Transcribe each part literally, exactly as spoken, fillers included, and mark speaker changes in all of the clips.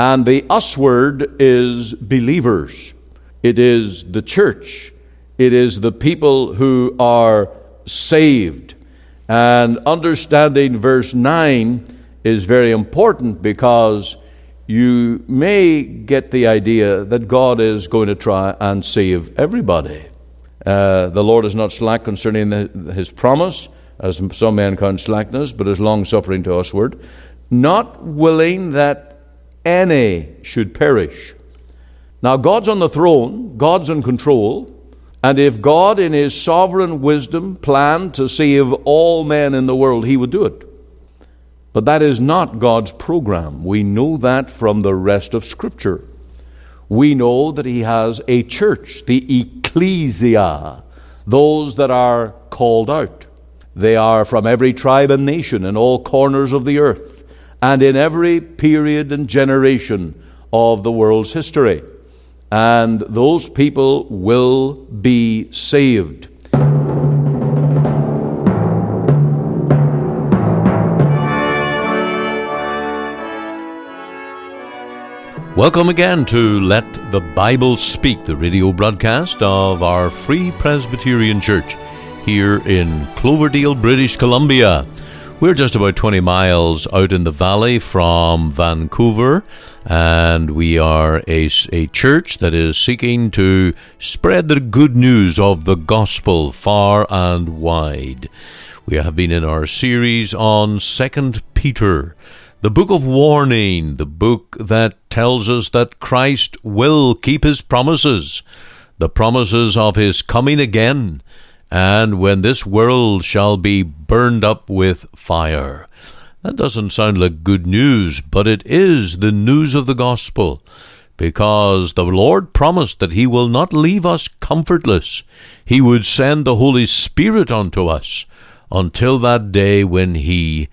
Speaker 1: And the us word is believers. It is the church. It is the people who are saved. And understanding verse nine is very important, because you may get the idea that God is going to try and save everybody. Uh, the Lord is not slack concerning the, his promise, as some men count slackness, but is long-suffering to usward, not willing that any should perish. Now, God's on the throne, God's in control, and if God in his sovereign wisdom planned to save all men in the world, he would do it. But that is not God's program. We know that from the rest of Scripture. We know that he has a church, the ecclesia, those that are called out. They are from every tribe and nation in all corners of the earth, and in every period and generation of the world's history. And those people will be saved. Welcome again to Let the Bible Speak, the radio broadcast of our Free Presbyterian Church here in Cloverdale, British Columbia. We're just about twenty miles out in the valley from Vancouver, and we are a, a church that is seeking to spread the good news of the gospel far and wide. We have been in our series on Second Peter, the book of warning, the book that tells us that Christ will keep his promises, the promises of his coming again, and when this world shall be burned up with fire. That doesn't sound like good news, but it is the news of the gospel, because the Lord promised that he will not leave us comfortless. He would send the Holy Spirit unto us until that day when he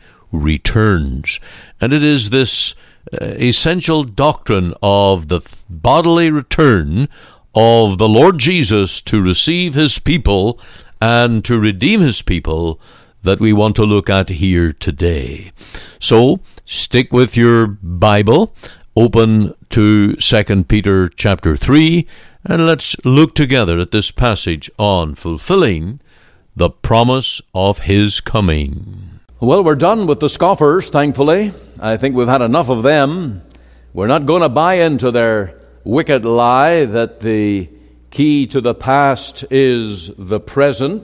Speaker 1: returns. And it is this uh, essential doctrine of the bodily return of the Lord Jesus to receive his people and to redeem his people that we want to look at here today. So stick with your Bible, open to Second Peter chapter three, and let's look together at this passage on fulfilling the promise of his coming. Well, we're done with the scoffers, thankfully. I think we've had enough of them. We're not going to buy into their wicked lie that the key to the past is the present,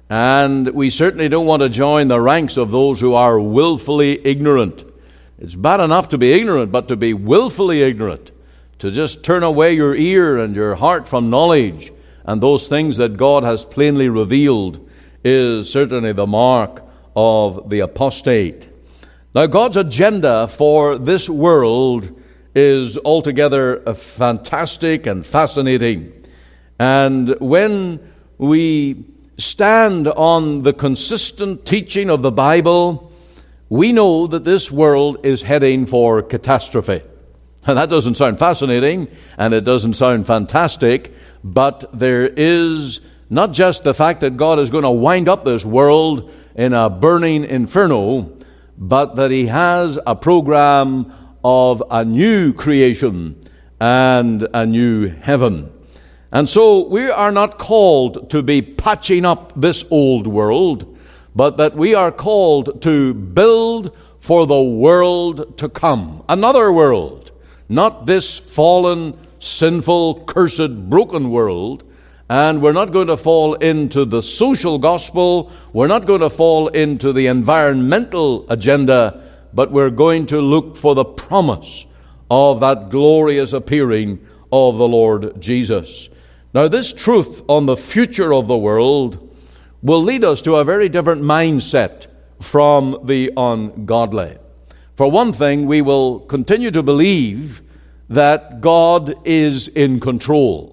Speaker 1: and we certainly don't want to join the ranks of those who are willfully ignorant. It's bad enough to be ignorant, but to be willfully ignorant, to just turn away your ear and your heart from knowledge and those things that God has plainly revealed, is certainly the mark of the apostate. Now, God's agenda for this world is altogether fantastic and fascinating. And when we stand on the consistent teaching of the Bible, we know that this world is heading for catastrophe. And that doesn't sound fascinating, and it doesn't sound fantastic, but there is not just the fact that God is going to wind up this world in a burning inferno, but that he has a program of a new creation and a new heaven. And so we are not called to be patching up this old world, but that we are called to build for the world to come. Another world, not this fallen, sinful, cursed, broken world. And we're not going to fall into the social gospel. We're not going to fall into the environmental agenda, but we're going to look for the promise of that glorious appearing of the Lord Jesus. Now, this truth on the future of the world will lead us to a very different mindset from the ungodly. For one thing, we will continue to believe that God is in control.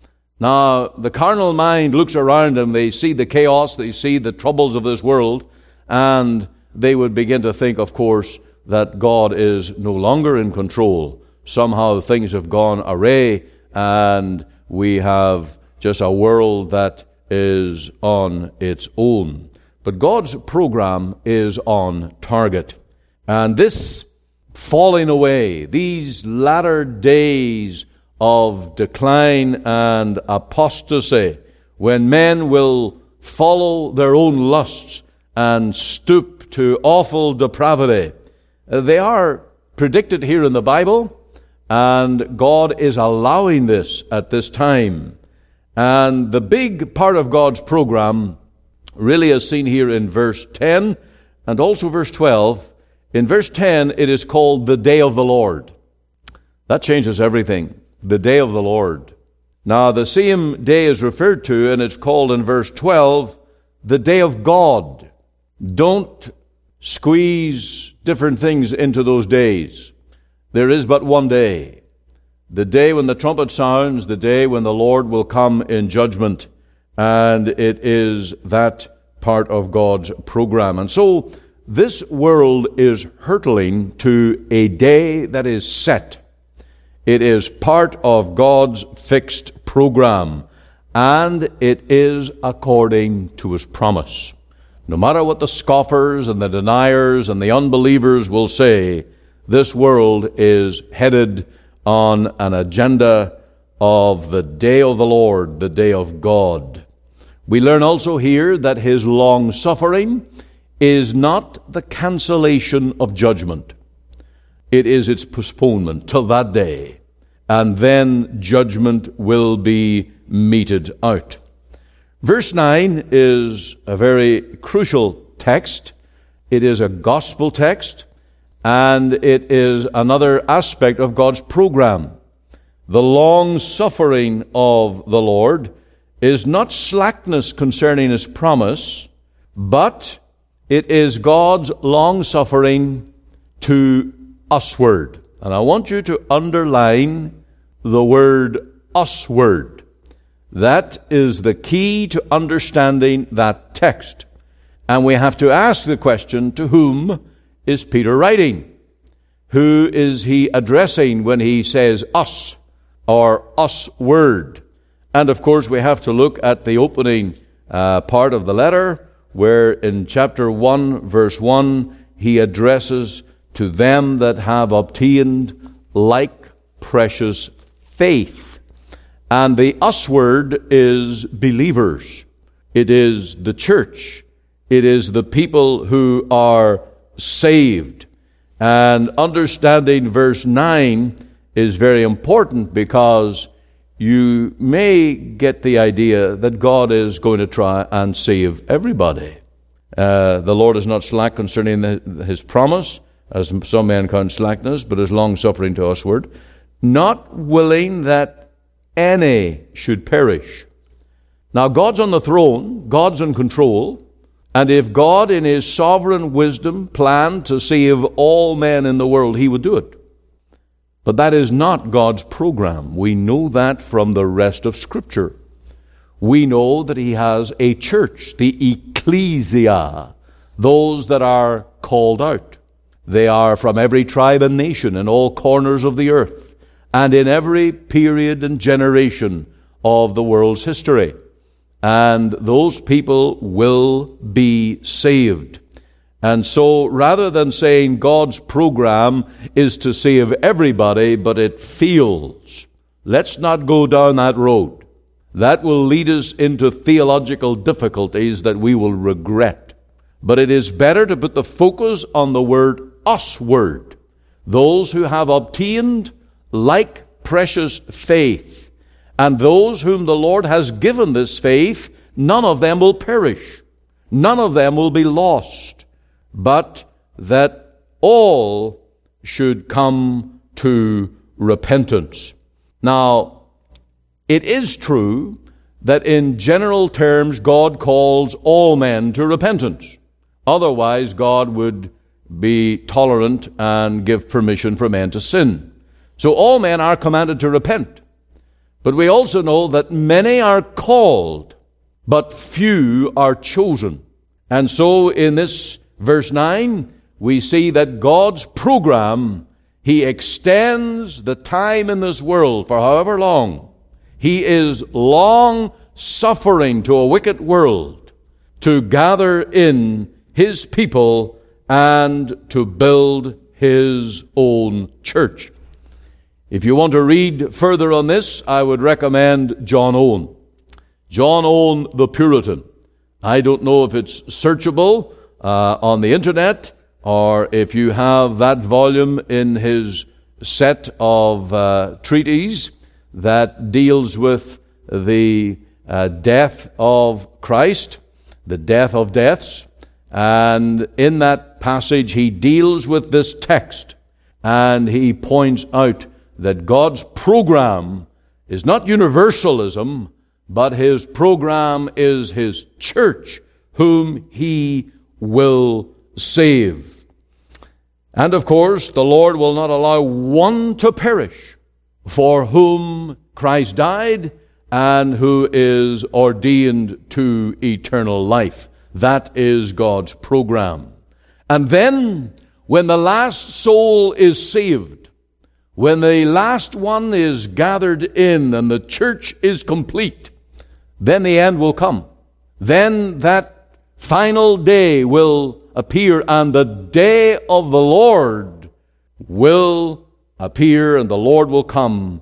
Speaker 1: Now, the carnal mind looks around and they see the chaos, they see the troubles of this world, and they would begin to think, of course, that God is no longer in control. Somehow things have gone awry, and we have just a world that is on its own. But God's program is on target. And this falling away, these latter days of decline and apostasy, when men will follow their own lusts and stoop to awful depravity, they are predicted here in the Bible, and God is allowing this at this time. And the big part of God's program really is seen here in verse ten and also verse twelve. In verse ten, it is called the day of the Lord. That changes everything. The day of the Lord. Now, the same day is referred to, and it's called in verse twelve, the day of God. Don't squeeze different things into those days. There is but one day. The day when the trumpet sounds, the day when the Lord will come in judgment. And it is that part of God's program. And so, this world is hurtling to a day that is set. It is part of God's fixed program, and it is according to His promise. No matter what the scoffers and the deniers and the unbelievers will say, this world is headed on an agenda of the day of the Lord, the day of God. We learn also here that His long-suffering is not the cancellation of judgment. It is its postponement till that day, and then judgment will be meted out. Verse nine is a very crucial text. It is a gospel text, and it is another aspect of God's program. The long-suffering of the Lord is not slackness concerning His promise, but it is God's long-suffering to usward. And I want you to underline the word usward. That is the key to understanding that text. And we have to ask the question, to whom is Peter writing? Who is he addressing when he says us or usward? And of course we have to look at the opening uh, part of the letter, where in chapter one, verse one, he addresses to them that have obtained like precious faith. And the us word is believers. It is the church. It is the people who are saved. And understanding verse nine is very important, because you may get the idea that God is going to try and save everybody. Uh, the Lord is not slack concerning the, His promise, as some men count slackness, but is long-suffering to usward, not willing that any should perish. Now, God's on the throne, God's in control, and if God in His sovereign wisdom planned to save all men in the world, He would do it. But that is not God's program. We know that from the rest of Scripture. We know that He has a church, the ecclesia, those that are called out. They are from every tribe and nation in all corners of the earth, and in every period and generation of the world's history. And those people will be saved. And so, rather than saying God's program is to save everybody, but it fails, let's not go down that road. That will lead us into theological difficulties that we will regret. But it is better to put the focus on the word usward. Those who have obtained like precious faith, and those whom the Lord has given this faith, none of them will perish. None of them will be lost, but that all should come to repentance. Now, it is true that in general terms God calls all men to repentance. Otherwise, God would be tolerant and give permission for men to sin. So all men are commanded to repent. But we also know that many are called, but few are chosen. And so in this verse nine, we see that God's program, He extends the time in this world for however long. He is long suffering to a wicked world to gather in His people and to build his own church. If you want to read further on this, I would recommend John Owen. John Owen, the Puritan. I don't know if it's searchable uh, on the internet, or if you have that volume in his set of uh, treatises that deals with the uh, death of Christ, the death of deaths. And in that passage, he deals with this text, and he points out that God's program is not universalism, but his program is his church, whom he will save. And of course, the Lord will not allow one to perish, for whom Christ died and who is ordained to eternal life. That is God's program. And then, when the last soul is saved, when the last one is gathered in and the church is complete, then the end will come. Then that final day will appear, and the day of the Lord will appear, and the Lord will come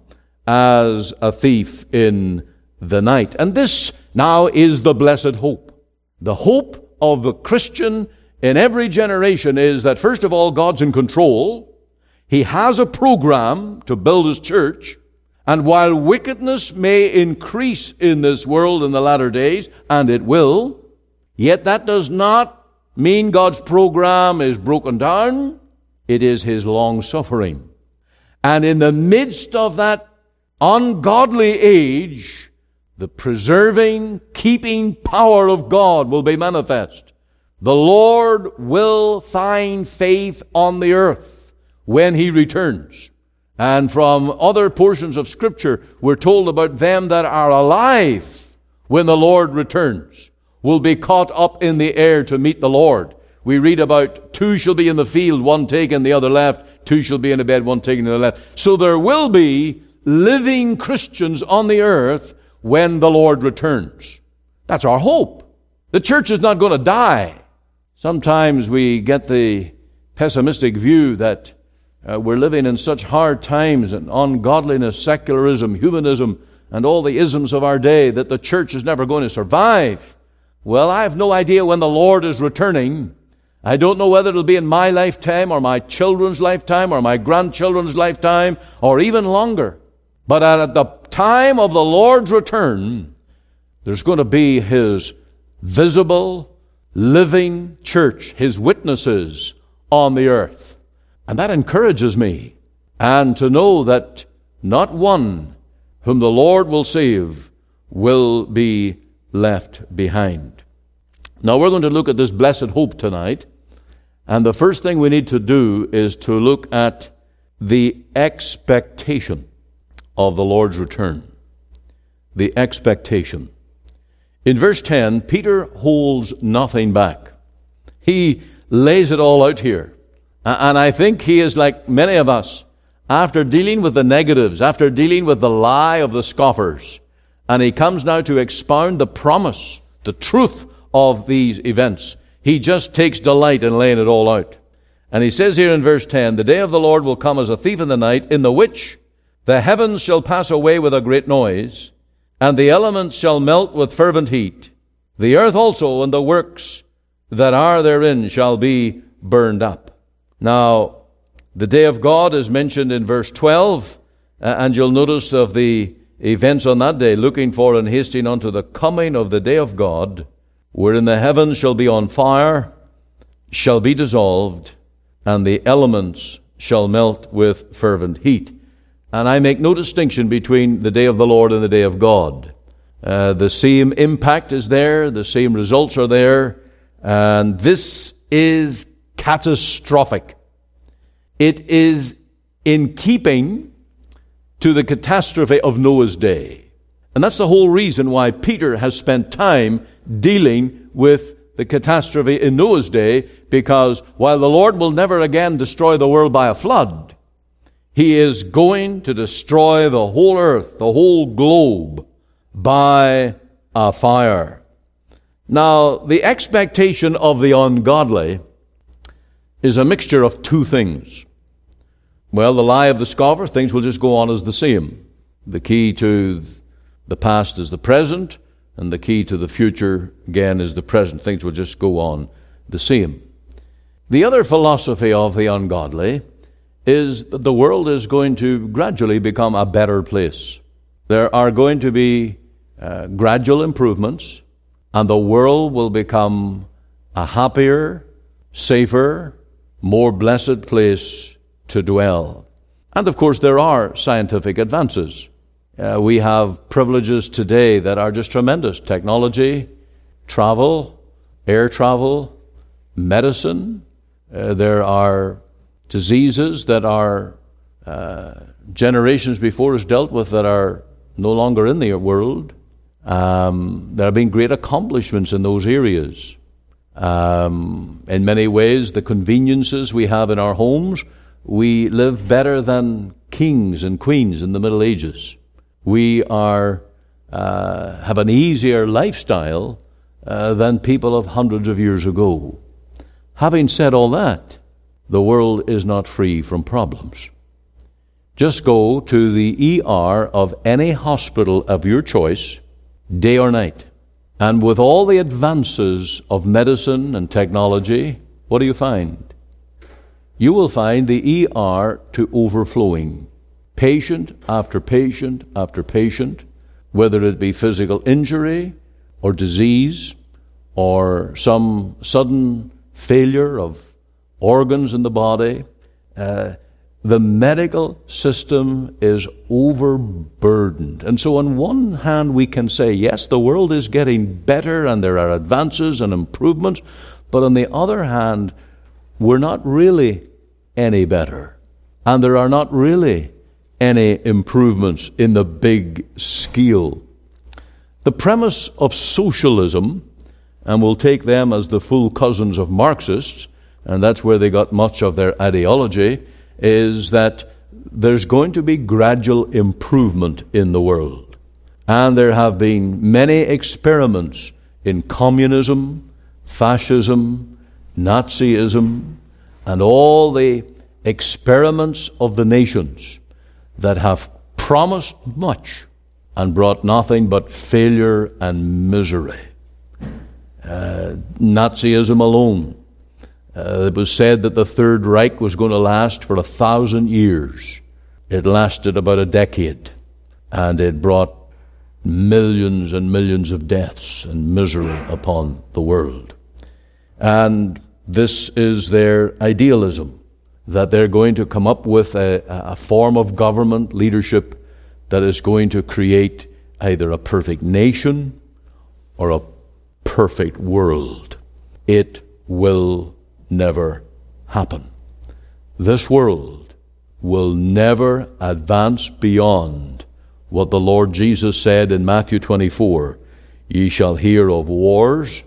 Speaker 1: as a thief in the night. And this now is the blessed hope. The hope of the Christian in every generation is that, first of all, God's in control. He has a program to build his church. And while wickedness may increase in this world in the latter days, and it will, yet that does not mean God's program is broken down. It is his long suffering. And in the midst of that ungodly age, the preserving, keeping power of God will be manifest. The Lord will find faith on the earth when he returns. And from other portions of Scripture, we're told about them that are alive when the Lord returns, will be caught up in the air to meet the Lord. We read about two shall be in the field, one taken, the other left. Two shall be in a bed, one taken, the other left. So there will be living Christians on the earth when the Lord returns. That's our hope. The church is not going to die. Sometimes we get the pessimistic view that uh, we're living in such hard times, and ungodliness, secularism, humanism, and all the isms of our day, that the church is never going to survive. Well, I have no idea when the Lord is returning. I don't know whether it'll be in my lifetime or my children's lifetime or my grandchildren's lifetime or even longer. But at the time of the Lord's return, there's going to be his visible, living church, his witnesses on the earth. And that encourages me. And to know that not one whom the Lord will save will be left behind. Now we're going to look at this blessed hope tonight. And the first thing we need to do is to look at the expectation of the Lord's return. The expectation. In verse ten, Peter holds nothing back. He lays it all out here. And I think he is like many of us, after dealing with the negatives, after dealing with the lie of the scoffers, and he comes now to expound the promise, the truth of these events. He just takes delight in laying it all out. And he says here in verse ten, the day of the Lord will come as a thief in the night, in the which the heavens shall pass away with a great noise, and the elements shall melt with fervent heat. The earth also and the works that are therein shall be burned up. Now, the day of God is mentioned in verse twelve, and you'll notice of the events on that day, looking for and hasting unto the coming of the day of God, wherein the heavens shall be on fire, shall be dissolved, and the elements shall melt with fervent heat. And I make no distinction between the day of the Lord and the day of God. Uh, the same impact is there, the same results are there, and this is catastrophic. It is in keeping to the catastrophe of Noah's day. And that's the whole reason why Peter has spent time dealing with the catastrophe in Noah's day, because while the Lord will never again destroy the world by a flood, he is going to destroy the whole earth, the whole globe, by a fire. Now, the expectation of the ungodly is a mixture of two things. Well, the lie of the scoffer, things will just go on as the same. The key to the past is the present, and the key to the future, again, is the present. Things will just go on the same. The other philosophy of the ungodly is that the world is going to gradually become a better place. There are going to be uh, gradual improvements, and the world will become a happier, safer, more blessed place to dwell. And of course, there are scientific advances. Uh, we have privileges today that are just tremendous. Technology, travel, air travel, medicine. Uh, there are diseases that are uh, generations before us dealt with that are no longer in the world. Um, there have been great accomplishments in those areas. Um, in many ways, the conveniences we have in our homes, we live better than kings and queens in the Middle Ages. We are uh, have an easier lifestyle uh, than people of hundreds of years ago. Having said all that, the world is not free from problems. Just go to the E R of any hospital of your choice, day or night, and with all the advances of medicine and technology, what do you find? You will find the E R to overflowing. Patient after patient after patient, whether it be physical injury or disease or some sudden failure of organs in the body, uh, the medical system is overburdened. And so on one hand we can say, yes, the world is getting better and there are advances and improvements, but on the other hand, we're not really any better. And there are not really any improvements in the big scale. The premise of socialism, and we'll take them as the full cousins of Marxists, and that's where they got much of their ideology, is that there's going to be gradual improvement in the world. And there have been many experiments in communism, fascism, Nazism, and all the experiments of the nations that have promised much and brought nothing but failure and misery. Uh, Nazism alone. Uh, it was said that the Third Reich was going to last for a thousand years. It lasted about a decade, and it brought millions and millions of deaths and misery upon the world. And this is their idealism, that they're going to come up with a, a form of government leadership that is going to create either a perfect nation or a perfect world. It will never happen. This world will never advance beyond what the Lord Jesus said in Matthew twenty-four, "Ye shall hear of wars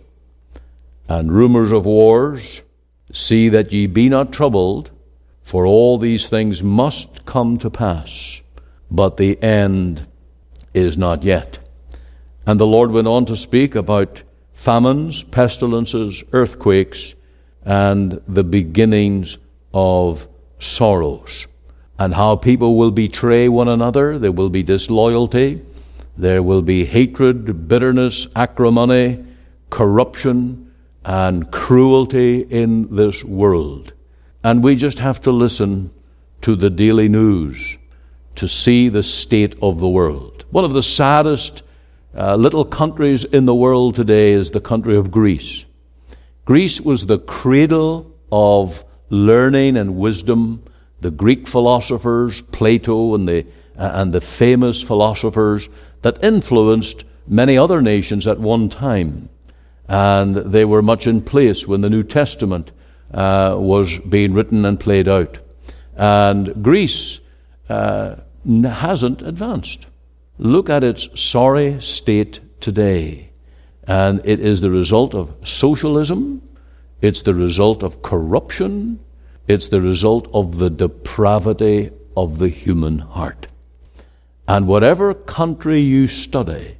Speaker 1: and rumors of wars. See that ye be not troubled, for all these things must come to pass, but the end is not yet." And the Lord went on to speak about famines, pestilences, earthquakes, and the beginnings of sorrows, and how people will betray one another. There will be disloyalty, there will be hatred, bitterness, acrimony, corruption, and cruelty in this world. And we just have to listen to the daily news to see the state of the world. One of the saddest uh, little countries in the world today is the country of Greece. Greece was the cradle of learning and wisdom. The Greek philosophers, Plato and the, uh, and the famous philosophers that influenced many other nations at one time. And they were much in place when the New Testament uh, was being written and played out. And Greece uh, hasn't advanced. Look at its sorry state today. And it is the result of socialism, it's the result of corruption, it's the result of the depravity of the human heart. And whatever country you study,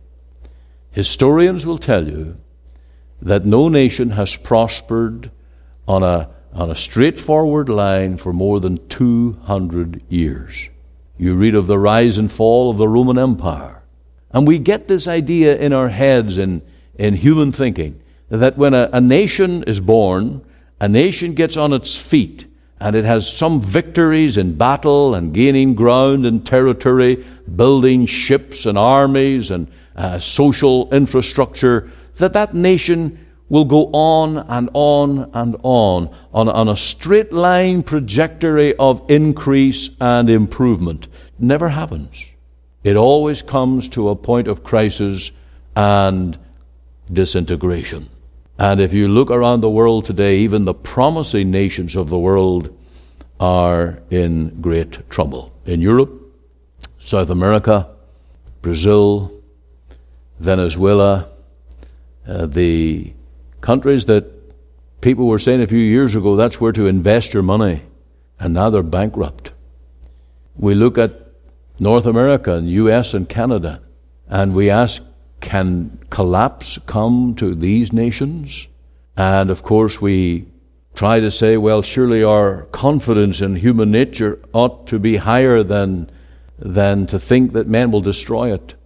Speaker 1: historians will tell you that no nation has prospered on a, on a straightforward line for more than two hundred years. You read of the rise and fall of the Roman Empire. And we get this idea in our heads in, in human thinking that when a, a nation is born, a nation gets on its feet and it has some victories in battle and gaining ground and territory, building ships and armies and uh, social infrastructure, that that nation will go on and on and on, on, on a straight line trajectory of increase and improvement. Never happens. It always comes to a point of crisis and disintegration. And if you look around the world today, even the promising nations of the world are in great trouble. In Europe, South America, Brazil, Venezuela, uh, the countries that people were saying a few years ago, that's where to invest your money, and now they're bankrupt. We look at North America and U S and Canada, and we ask, can collapse come to these nations? And of course we try to say, well, surely our confidence in human nature ought to be higher than, than to think that men will destroy it.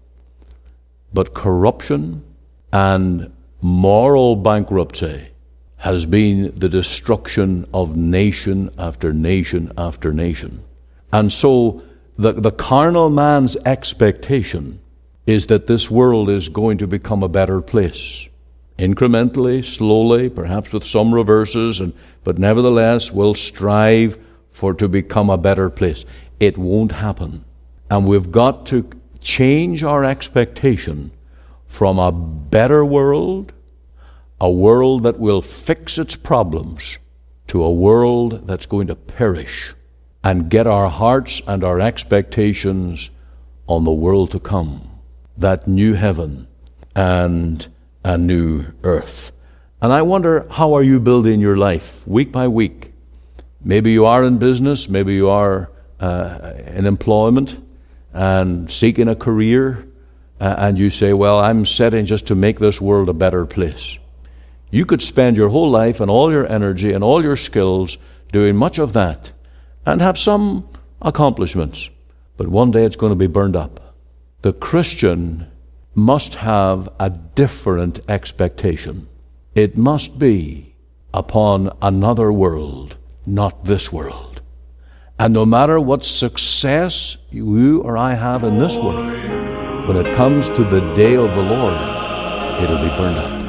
Speaker 1: But corruption and moral bankruptcy has been the destruction of nation after nation after nation. And so the, the carnal man's expectation is that this world is going to become a better place. Incrementally, slowly, perhaps with some reverses, and but nevertheless will strive for to become a better place. It won't happen. And we've got to change our expectation from a better world, a world that will fix its problems, to a world that's going to perish, and get our hearts and our expectations on the world to come, that new heaven and a new earth. And I wonder, how are you building your life week by week? Maybe you are in business, maybe you are uh, in employment and seeking a career, uh, and you say, well, I'm setting just to make this world a better place. You could spend your whole life and all your energy and all your skills doing much of that and have some accomplishments, but one day it's going to be burned up. The Christian must have a different expectation. It must be upon another world, not this world. And no matter what success you or I have in this world, when it comes to the day of the Lord, it'll be burned up.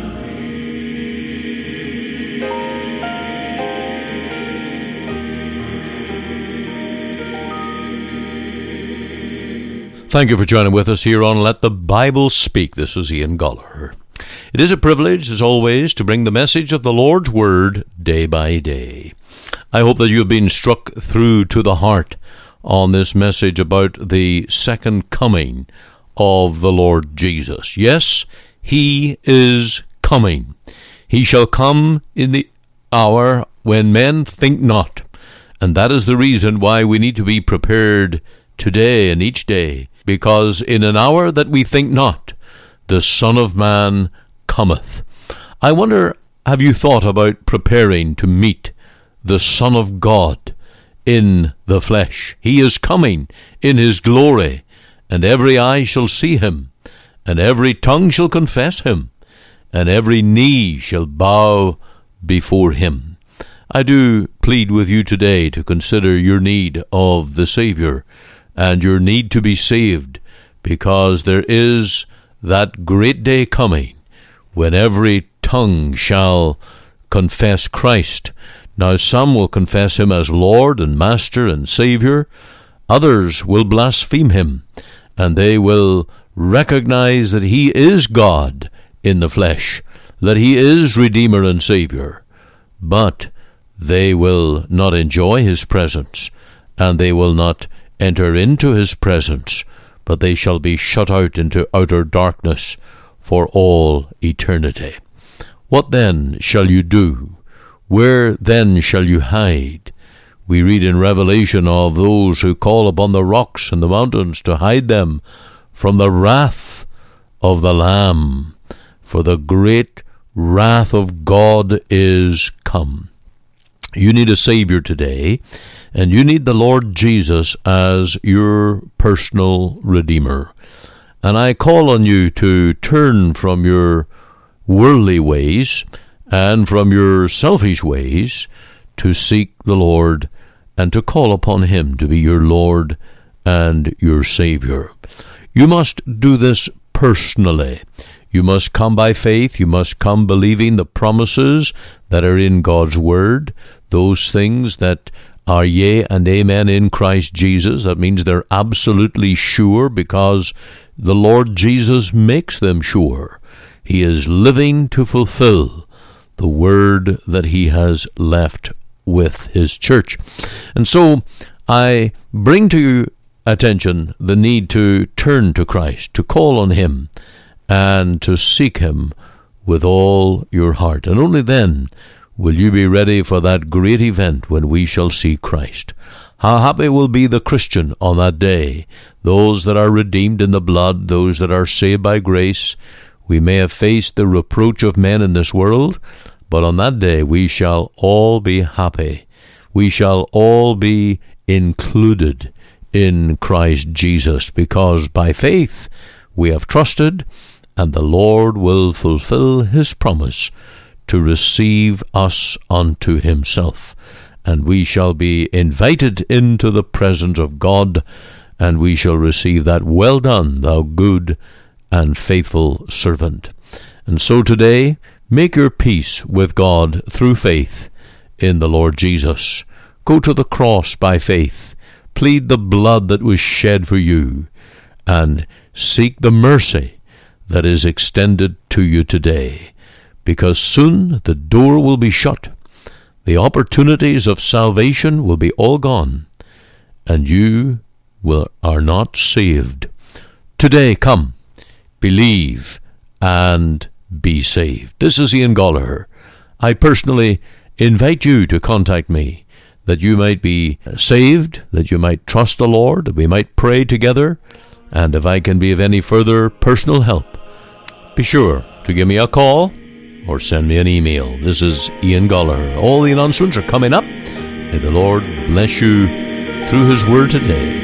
Speaker 1: Thank you for joining with us here on Let the Bible Speak. This is Ian Goller. It is a privilege, as always, to bring the message of the Lord's Word day by day. I hope that you have been struck through to the heart on this message about the second coming of the Lord Jesus. Yes, He is coming. He shall come in the hour when men think not. And that is the reason why we need to be prepared today and each day. Because in an hour that we think not, the Son of Man cometh. I wonder, have you thought about preparing to meet the Son of God in the flesh? He is coming in His glory, and every eye shall see Him, and every tongue shall confess Him, and every knee shall bow before Him. I do plead with you today to consider your need of the Savior, and your need to be saved, because there is that great day coming when every tongue shall confess Christ. Now some will confess Him as Lord and Master and Savior. Others will blaspheme Him, and they will recognize that He is God in the flesh, that He is Redeemer and Savior. But they will not enjoy His presence, and they will not enter into His presence, but they shall be shut out into outer darkness for all eternity. What then shall you do? Where then shall you hide? We read in Revelation of those who call upon the rocks and the mountains to hide them from the wrath of the Lamb, for the great wrath of God is come. You need a Savior today, and you need the Lord Jesus as your personal Redeemer. And I call on you to turn from your worldly ways and from your selfish ways to seek the Lord and to call upon Him to be your Lord and your Savior. You must do this personally. You must come by faith. You must come believing the promises that are in God's Word, those things that are yea and amen in Christ Jesus. That means they're absolutely sure because the Lord Jesus makes them sure. He is living to fulfill the word that He has left with His church. And so I bring to your attention the need to turn to Christ, to call on Him, and to seek Him with all your heart. And only then will you be ready for that great event when we shall see Christ. How happy will be the Christian on that day, those that are redeemed in the blood, those that are saved by grace. We may have faced the reproach of men in this world, but on that day we shall all be happy. We shall all be included in Christ Jesus, because by faith we have trusted, and the Lord will fulfill His promise to receive us unto Himself. And we shall be invited into the presence of God, and we shall receive that "Well done, thou good and faithful servant." And so today, make your peace with God through faith in the Lord Jesus. Go to the cross by faith. Plead the blood that was shed for you, and seek the mercy that is extended to you today, because soon the door will be shut. The opportunities of salvation will be all gone, and you will, are not saved. Today, come, believe, and be saved. This is Ian Goligher. I personally invite you to contact me, that you might be saved, that you might trust the Lord, that we might pray together, and if I can be of any further personal help, be sure to give me a call or send me an email. This is Ian Goligher. All the announcements are coming up. May the Lord bless you through His Word today.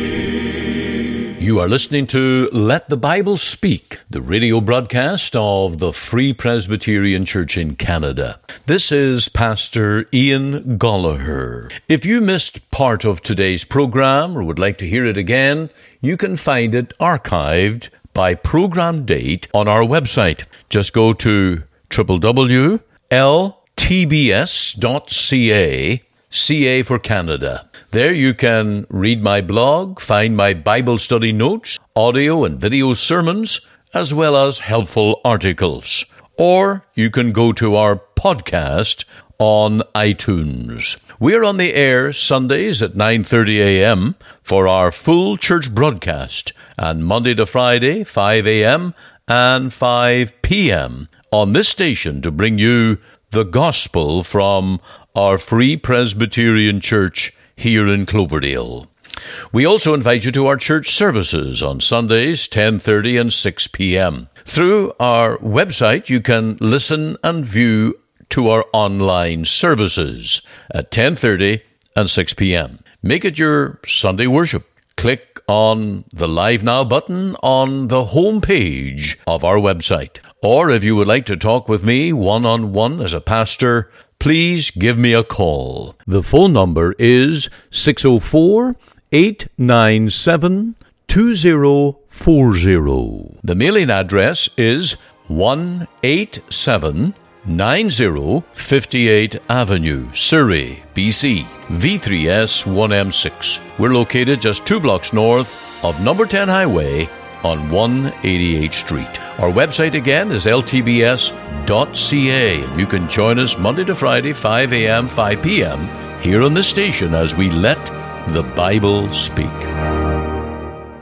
Speaker 1: You are listening to Let the Bible Speak, the radio broadcast of the Free Presbyterian Church in Canada. This is Pastor Ian Goligher. If you missed part of today's program or would like to hear it again, you can find it archived by program date on our website. Just go to w w w dot l t b s dot c a, C A for Canada. There you can read my blog, find my Bible study notes, audio and video sermons, as well as helpful articles. Or you can go to our podcast on iTunes. We're on the air Sundays at nine thirty a.m. for our full church broadcast, and Monday to Friday, five a.m. and five p.m. on this station to bring you the gospel from our Free Presbyterian Church here in Cloverdale. We also invite you to our church services on Sundays, ten thirty and six p.m. Through our website, you can listen and view to our online services at ten thirty and six p.m. Make it your Sunday worship. Click on the Live Now button on the home page of our website. Or if you would like to talk with me one-on-one as a pastor, please give me a call. The phone number is six oh four, eight nine seven, two oh four oh. The mailing address is one eighty-seven ninety fifty-eight Avenue, Surrey, B C, V three S one M six. We're located just two blocks north of number ten Highway on one eighty-eighth Street. Our website again is l t b s dot c a. You can join us Monday to Friday, five a.m., five p.m. here on the station as we let the Bible speak.